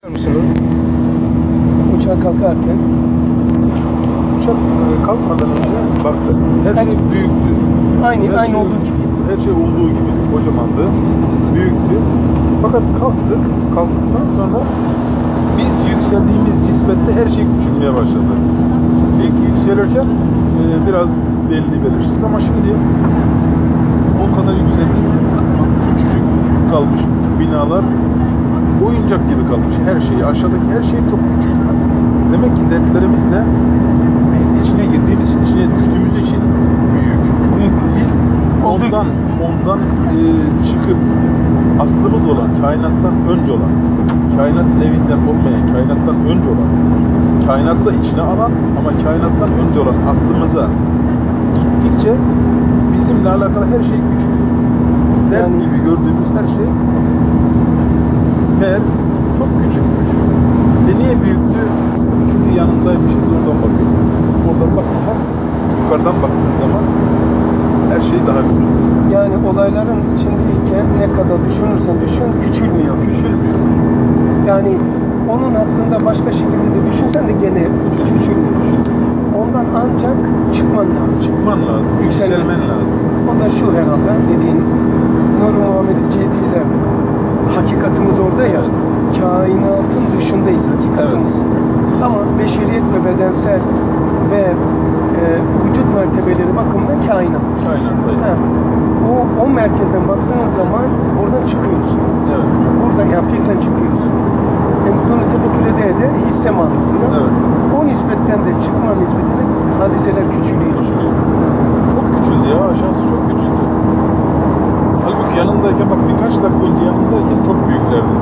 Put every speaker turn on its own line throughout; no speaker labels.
Musunuz? Uçağa kalkarken
Uçak kalkmadan önce baktı. Her şey büyüktü.
aynı olduğu gibi.
Her şey olduğu gibi kocamandı. Büyüktü. Fakat kalktıktan sonra biz yükseldiğimiz nispette her şey küçülmeye başladı. İlk yükselirken biraz belli belirsiz ama şimdi o kadar yükseldik ki küçücük kalmış binalar oyuncak gibi kalmış. Her şey, aşağıdaki her şey çok küçük. Demek ki dertlerimiz de biz içine girdiğimiz için, içine düştüğümüz için büyük. Biz ondan çıkıp aslımız olan, kainattan önce olan, kainatın evinden olmayan, kainattan önce olan, kainatı da içine alan ama kainattan önce olan aslımıza gittikçe bizimle alakalı her şey küçük. Dert gibi gördüğümüz her şey meğer çok küçükmüş. Niye büyüktü? Çünkü yanındaymışız, oradan bakıyoruz. Oradan bakmadan, yukarıdan baktığın zaman her şey daha küçük.
Yani olayların içindeyken ne kadar düşünürsen düşün, küçülmüyor.
Küçülmüyor.
Yani onun hakkında başka şekilde düşünsen de gene küçülmüyor. Ondan ancak çıkman lazım.
Çıkman lazım, yükselmen lazım.
O da şu herhalde dediğin Nur Muhammed Cedi'yle hakikatimiz orada ya. Kainatın dışındayız hakikatimiz. Evet. Ama beşeriyet ve bedensel ve vücut mertebeleri bakımından kainat.
Kainattayız.
O merkezden baktığın zaman oradan çıkıyorsun.
Evet.
Buradan yani fikren çıkıyorsun. Bunu tefekkür ede hisse mantıklı.
Evet.
O nispetten de çıkma nispetine hadiseler küçülüyor.
Çok küçüldü ya, aşağısı çok küçüldü. Halbuki yanındayken bak birkaç dakika önce yanındayken çok büyüklerdi.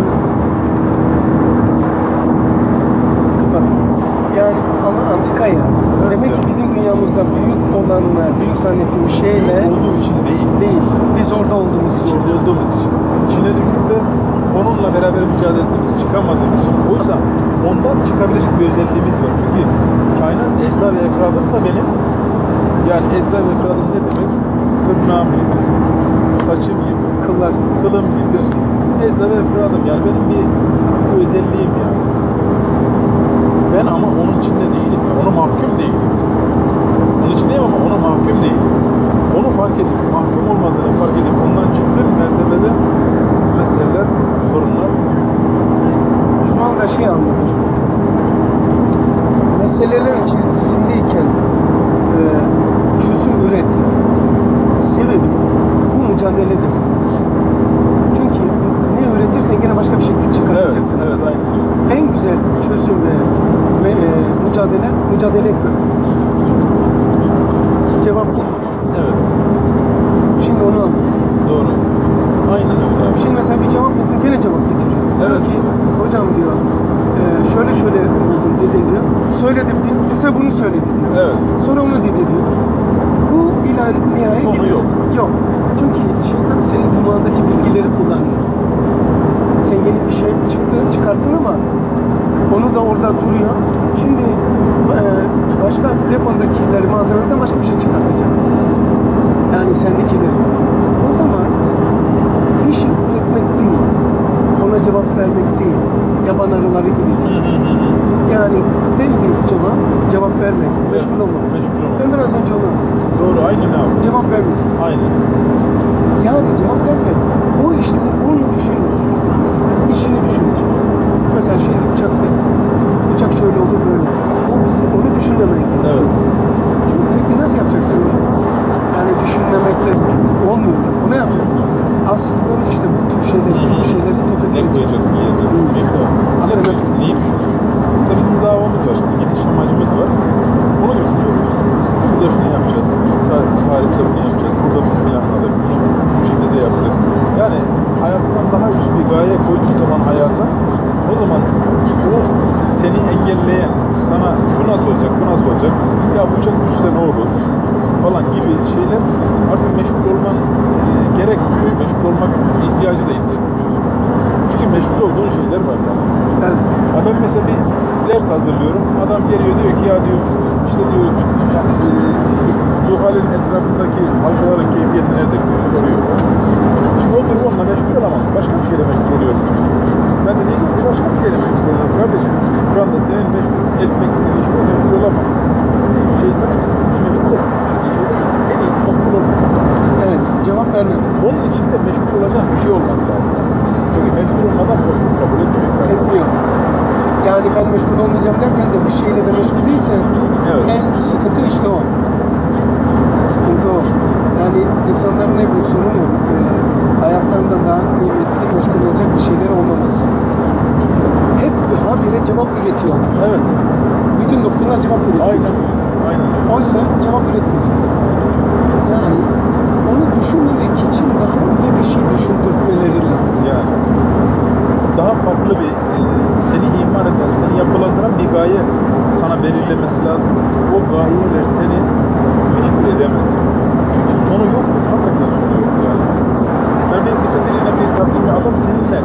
Yani ama antika ya. Evet, demek ki bizim dünyamızda büyük olanlar, büyük zannettiğimiz şeyler
olduğu için değil.
Biz orada olduğumuz için.
Orada olduğumuz için. İçine düşüp de onunla beraber mücadele ettiğimiz, çıkamadığımız için. Oysa ondan çıkabilecek bir özelliğimiz var. Çünkü kainat esra ve efradımsa benim, yani esra ve efradım ne demek? Tırnağım gibi, saçım gibi, kılım gibi. Esra ve efradım yani benim bir özelliğim yani. Ben ama onun içinde değilim. Ona mahkum değilim. Onun içindeyim ama ona mahkum değilim. Onu fark edip, mahkum olmadığını fark edip ondan çıktığım mertebede meseleler, sorunlar büyük.
Şu anda şey anlatır. Meselelerin içerisindeyken çözüm üret. Sebebi bu mücadeledir. Çünkü ne üretirsen gene başka bir şekilde çıkaracaksın.
Evet, aynen.
En güzel çözüm ve mücadele etmek. Cevap bu.
Evet.
Şimdi onu al.
Doğru. Aynen öyle.
Şimdi mesela bir cevap buldun, gene cevap getiriyor.
Evet.
Diyor ki, hocam diyor, şöyle buldum dedin diyor. Söyledim diyor, bize bunu söyledi diyor.
Evet.
Sonra onu dedi diyor. Bu nihayet
sonu
gidiyor.
yok.
Yok. Çünkü şeytan senin dimağındaki bilgileri kullanıyor. Sen yeni bir şey çıkarttın ama onu da orada duruyor. Şimdi başka depondakileri malzemelerden başka bir şey çıkartacak. Yani sendekileri. O zaman iş üretmek değil. Ona cevap vermek değil. Yaban arıları gibi. Yani belli cevap vermek. Meşgul olmak. Ben biraz önce onu.
Doğru, aynen abi.
Cevap vermeyeceğiz.
Aynen.
Yani cevap derken o işte onu düşünmeyeceksin. İşini düşüneceksin. Mesela şimdi uçak şöyle olur böyle. Onu düşünmemek.
Evet.
Çünkü peki nasıl yapacaksın onu? Yani düşünmemekle olmuyor. O ne yapacak? Aslında işte bu tür şeyleri
Ne koyacaksın yerine? Ne koyacaksın? Neyi düşünüyorsun? Mesela bizim davamız var şimdi. Gidiş amacımız var. Onu düşünüyoruz. Şurada şunu yapacağız. Şu tarihte bunu yapacağız. Burada bunu planladık. Bu şekilde yaptık. Yani hayattan daha üst bir gaye koyduğun zaman hayata, o zaman o seni engelleyen, sana şu nasıl olacak, bu nasıl olacak, ya bu uçak düşse ne olur falan gibi şeyler artık meşgul olman gerekmiyor. Meşgul olmak ihtiyacı da hissetmiyorsun. Çünkü meşgul olduğun şeyler var sana.
Evet.
Ya ben mesela bir ders hazırlıyorum. Adam geliyor diyor ki ya diyor işte diyor Zuhal'in etrafındaki halkaların keyfiyeti nedir diyor, soruyor. Şimdi oturup onunla meşgul olamam. Başka bir şeyle meşgul oluyorum çünkü. Ben de diyeceğim ki başka bir şeyle meşgul oluyorum kardeşim. Şu anda senin meşgul etmek istediğin şeyle meşgul olamam. Bizim şeyden bizi meşgul etmek istediğin şeyle en iyisi meşgul olmak.
Evet, cevap vermedi.
Onun için de meşgul olacak bir şey olması lazım. Çünkü meşgul olmadan meşgul kabul etmiyor.
Etmiyor. Yani ben meşgul olmayacağım derken de bir şeyle de meşgul değilsen
Evet.
en sıkıntı işte o. Sıkıntı o. Yani insanların en büyük sorunu hayatlarından daha kıymetli, meşgul olacak bir şeyler olmaması. Hep habire cevap üretiyor.
Evet.
Bütün doktorlar cevap üretiyor.
Aynen. Aynen.
Oysa cevap üretmeyeceğiz. Yani onu düşünmemek için daha iyi bir şey düşündürtmeleri lazım.
Yani daha farklı bir seni iman eden, seni yapılandıran bir gaye sana belirlemesi lazım. O gayeler seni meşgul edemez. Çünkü sonu yok. Hakikaten sonu yok yani. Yani bir seferinde bir tartışma adam seninle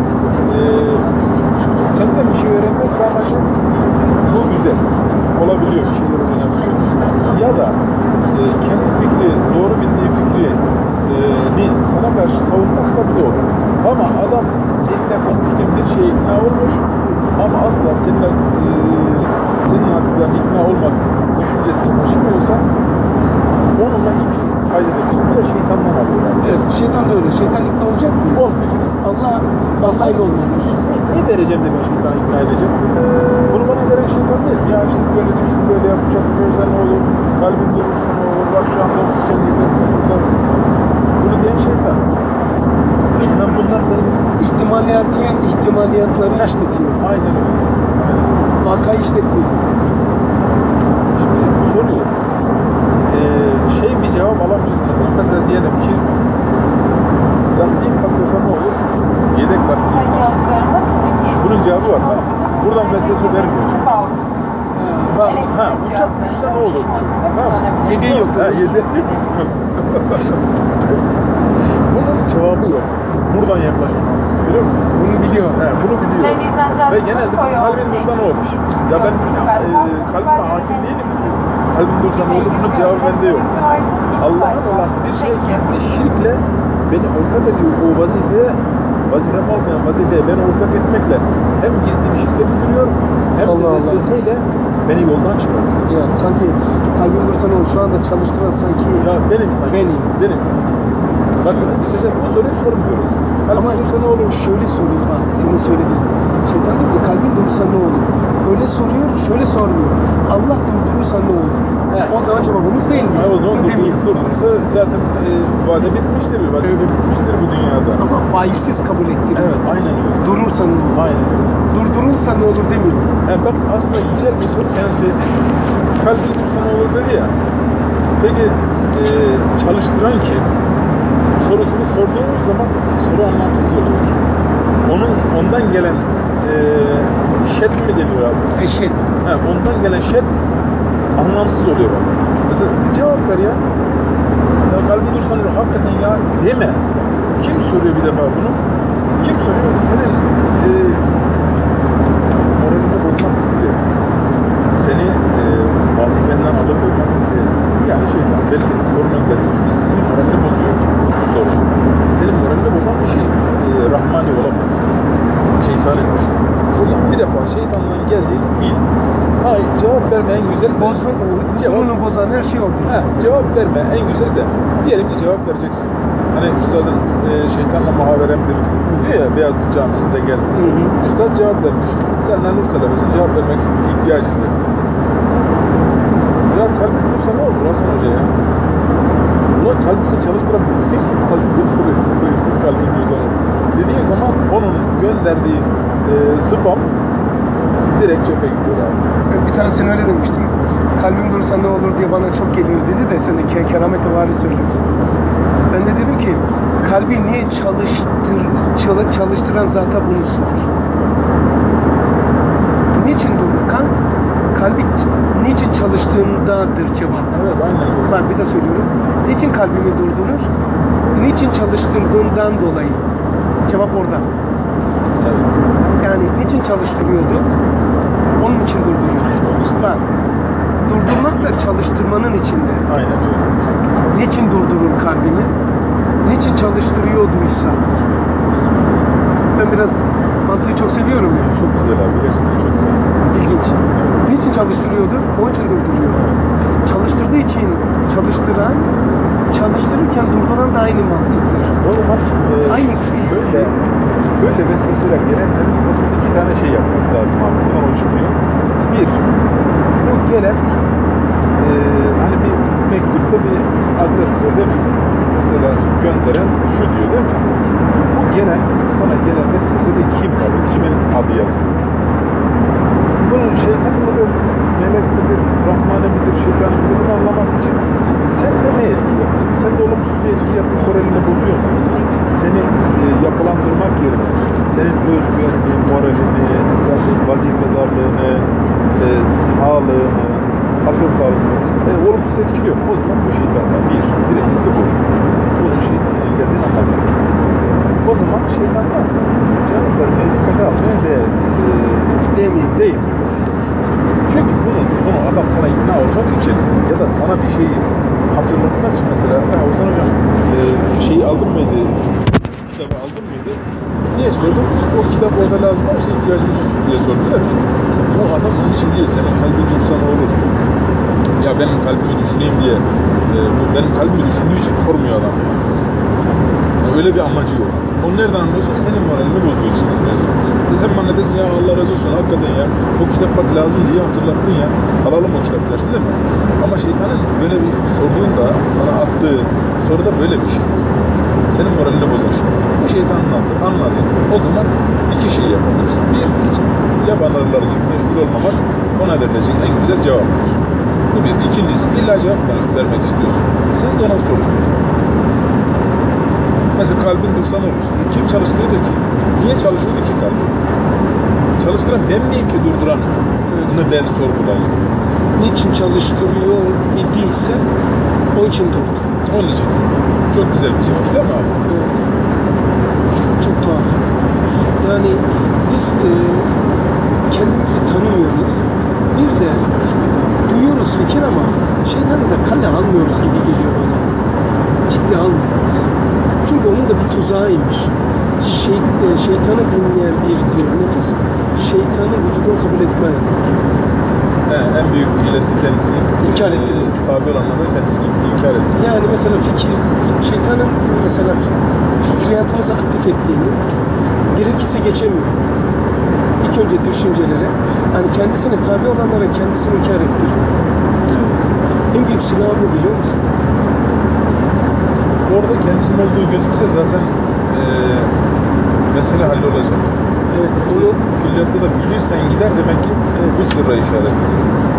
senden bir şey öğrenmek amacı bu güzel. Olabiliyor. Bir şeyler öğrenebiliyor. Ya da kendi fikri, doğru bildiği fikri sana karşı savunmaksa bu da olur. Ama adam seninle konuşurken bir şeye ikna olmuş ama asla senin hakikaten ikna olmak düşüncesini taşımıyorsa onunla hiçbir şey kaydedemez. Bu da şeytandan alıyor.
Evet, şeytan da öyle. Şeytan ikna olacak mı?
Olmuyor.
Allah ile olmamış.
Ne vereceğim de ben şeytanı ikna edeceğim? Bunu bana veren şeytan değil. Ya işte böyle düşün, böyle yapacak, çözsen ne olur, kalbin durursa ne olur, bak şu anda oksijen yüklensin burada. Bunu diyen şeytan. Ben bunlar benim
ihtimaliyatları işletiyor.
aynen öyle.
Vakayı işletmiyor.
Şimdi soruyor. Bir cevap alamıyorsun. Mesela diyelim ki lastiğin patlasa ne olur? Yedek lastiğin var. Bunun cevabı var. Ha, buradan vesvese vermiyor. Uçak düşse ne olur?
Yedeği yok.
Yedeği yok. Bunun cevabı yok. Buradan yaklaşmamız. Biliyor musun?
Bunu biliyor.
Bunu biliyor. Ve genelde biz kalbin dursa ne olur? Ya ben kalbime hakim değilim ki. Kalbim dursa ne olur? Bunun cevabı bende yok. Allah'ın olan bir şey gizli şirkle beni ortak ediyor o vazifem olmayan vazifeye beni ortak etmekle hem gizli bir şirket kuruyor hem de vesveseyle beni yoldan çıkartıyor.
Ya sanki kalbim dursa ne olur? Şu anda çalıştıran sanki
Ya benim sanki. Benim sanki. Bakın size bu soruyu sormuyoruz.
Ama
dursa ne olur?
Şöyle soruyor bak, senin söylediğin. Şeytan diyor ki kalbin durursa ne olur? Öyle soruyor, şöyle sormuyor. Allah durdurursa ne olur? O zaman cevabımız değil mi?
O zaman durdurursa zaten vade bitmiştir. Bitmiştir bu dünyada.
Ama faizsiz kabul ettiriyor.
Evet, aynen öyle.
Durursa ne olur?
Aynen öyle.
Durdurursa ne olur demiyor.
Bak aslında güzel bir soru. Yani kalbin durursa ne olur dedi ya. Peki çalıştıran kim? Sorusunu sorduğumuz zaman soru anlamsız oluyor. Ondan gelen şed mi deniyor abi?
Eşit.
Ondan gelen şed anlamsız oluyor bak. Mesela cevap ver ya. Ya kalbi dursan hakikaten ya deme. Kim soruyor bir defa bunu? Kim soruyor? Senin moralini bozmak istiyor. Seni vazifenden alıkoymak istiyor. Yani şeytan belli sorunun belli. Çünkü senin moralini bozuyor bu soru. Senin moralini bozan bir şey rahmani olamaz. Şeytan etmiş. Bir defa şeytandan geldiğini bil. Cevap verme en güzel
Cevabını bozan her şey oldu.
Cevap verme en güzel de diyelim ki cevap vereceksin. Hani üstadın şeytanla muhaberemdir diyor ya Beyazıt Camisi'nde geldi. Üstad cevap vermiş. Senden nur talebesi cevap vermek ihtiyacı hissettin. Ya kalbin dursa ne olur Hasan Hoca ya? Ulan kalbini çalıştıran kalbin dursa ne olur? Dediği zaman onun gönderdiği spam direkt çöpe gidiyor abi.
Bir tanesini öyle demiştim. Kalbim dursa ne olur diye bana çok geliyor dedi de sen de keramete vari söylüyorsun. Ben de dedim ki kalbi niye çalıştıran zata bunu sor. Niçin durur? Kalbi niçin çalıştığındadır cevap.
Evet aynen.
Bak bir de söylüyorum. Niçin kalbimi durdurur? Niçin çalıştırdığından dolayı. Cevap orada.
Evet.
Yani niçin çalıştırıyordu? Onun için durduruyor. Bak, durdurmak da çalıştırmanın içinde.
Aynen öyle.
Niçin durdurur kalbini? niçin çalıştırıyorduysa. Ben biraz mantığı çok seviyorum ya.
Çok güzel abi. Gerçekten çok güzel.
İlginç. Niçin çalıştırıyordu? Onun için durduruyor. Çalıştırdığı için çalıştıran, çalıştırırken durduran da aynı mantıktır.
O zaman
Aynı
böyle vesveseler gelenlerin iki tane şey yapması lazım abi. Bundan o çıkıyor. Bir, bu gelen hani bir mektupta bir adres var değil mi? Mesela gönderen şu diyor değil mi? Bu gelen, sana gelen vesvesede kim var? Kimin adı yazıyor? Bunun şeytan mıdır, melek midir, Rahmane midir, şeytan midir bunu anlamak için sende ne etki yapıyor? Sende olumsuz bir etki yapıp moralini bozuyor mu? Seni yapılandırmak yerine senin özgüvenini, moralini, vazifedarlığını, sağlığını, akıl sağlığını olumsuz etkiliyor. O zaman bu şeytandan birincisi bu. Bunun şeytanla geldiğini anlamak. O zaman şeytandan canlıları dikkate almaya değil. Çünkü bunu adam sana ikna olmak için ya da sana bir şeyi hatırlatmak için mesela Hasan hocam şeyi aldın mıydı? Kitabı aldın mıydı? Niye sordum? O kitap orada lazım ama işte ihtiyacımız yok diye sordular. O adam onun için değil. Senin kalbin dursa ne olur? Ya benim kalbimi düşüneyim diye bu benim kalbimi düşündüğü için sormuyor adam. Yani öyle bir amacı yok. Onu nereden anlıyorsun? Senin moralini bozduğu için anlıyorsun. Sen bana desin ya Allah razı olsun hakikaten ya o kitap bak lazım diye hatırlattın ya alalım o kitabı dersin değil mi? Ama şeytanın böyle bir sorduğunda sana attığı soruda böyle bir şey. Senin moralini bozar. Bu şeytan anladı. O zaman iki şey yapabilirsin. Bir, yaban arıları gibi meşgul olmamak ona verilecek en güzel cevaptır. Bu bir. İkincisi illa cevap vermek istiyorsun. Sen de ona soruyorsun. Mesela kalbin dursa ne olur? Kim çalıştırıyordu ki? Niye çalışıyordu ki kalbin? Çalıştıran ben miyim ki durduran? Bunu ben sorgulayayım.
Niçin çalıştırıyor idiyse o için durdu.
Onun için. Çok güzel bir cevap değil mi abi?
Evet. Çok tuhaf. Yani biz kendimizi tanıyoruz. Bir de duyuyoruz fikir ama şeytanı da kale almıyoruz gibi geliyor bana. Ciddi almıyoruz. Çünkü onun da bir tuzağıymış. Şeytanı dinleyen bir diyor nefis, şeytanı vücudun kabul etmez diyor.
En büyük hilesi kendisini
İnkar ettirir.
Tabi olanlarda kendisini inkar ettirir.
Yani mesela şeytanın mesela fikriyatımızı aktif ettiğini gerekirse geçemiyor. İlk önce düşüncelere, yani kendisine tabi olanlara kendisini inkar ettiriyor.
Evet.
En büyük silahı bu biliyor musun?
Orada kendisinin olduğu gözükse zaten mesele hallolacak.
Evet.
Onu külliyatta da bilirsen gider demek ki bu sırra işaret ediyor.